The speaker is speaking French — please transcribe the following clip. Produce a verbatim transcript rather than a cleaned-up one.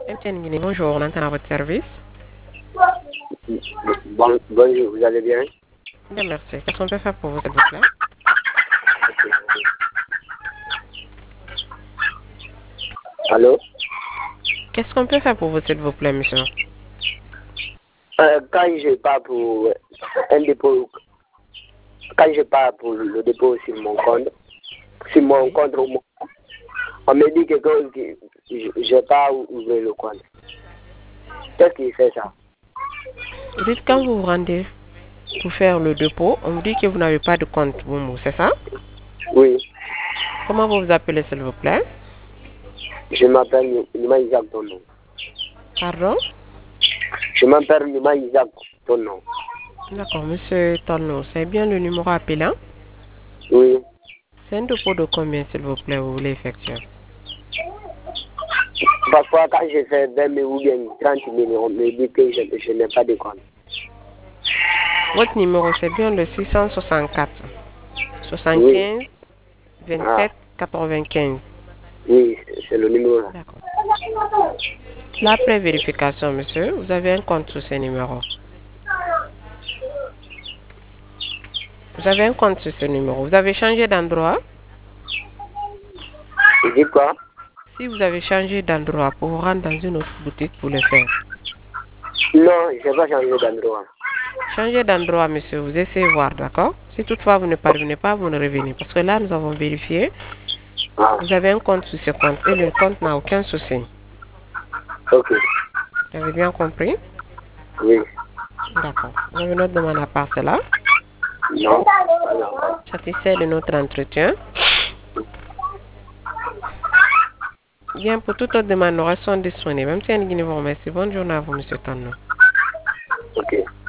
M T N Guinée, bonjour, on entend à votre service. Bon, bonjour, vous allez bien? Bien, merci. Qu'est-ce qu'on peut faire pour vous, s'il vous plaît? Allô? Qu'est-ce qu'on peut faire pour vous, s'il vous plaît, monsieur? Euh, quand je pars pour un dépôt, quand je pars pour le dépôt sur mon compte, sur mon Oui. compte, on me dit que, que, que je n'ai pas ouvert le compte. Qu'est-ce qui fait ça? Vous dites quand vous vous rendez pour faire le dépôt, on vous dit que vous n'avez pas de compte, Boumou, c'est ça? Oui, Comment vous vous appelez, s'il vous plaît? je m'appelle Nima Isaac ton nom. Pardon? Je m'appelle Nima Isaac ton nom. D'accord, monsieur Torno, c'est bien le numéro appelant? Oui. C'est un dépôt de combien, s'il vous plaît, vous voulez effectuer? Parfois, quand je fais vingt mille ou bien trente mille, on me dit que je, je n'ai pas de compte. Votre numéro, c'est bien le six cent soixante-quatre, Oui. soixante-quinze, Ah, vingt-sept, quatre-vingt-quinze. oui, c'est le numéro là. D'accord. Là, après vérification, monsieur, vous avez un compte sur ce numéro. Vous avez un compte sur ce numéro. Vous avez changé d'endroit? Tu dis quoi? Si vous avez changé d'endroit pour vous rendre dans une autre boutique pour le faire. Non, je n'ai pas changé d'endroit. Changez d'endroit, monsieur. Vous essayez voir, d'accord? Si toutefois vous ne parvenez pas, vous ne revenez. Parce que là, nous avons vérifié. Ah, Vous avez un compte sur ce compte et le compte n'a aucun souci. ok. Vous avez bien compris? Oui. D'accord. Vous avez notre demande à part cela. Non. Alors, Satisfait de notre entretien. Bien, pour toute autre demande, nous restons disponibles. Même si vous remercie. Bonne journée à vous, monsieur Tanno. ok.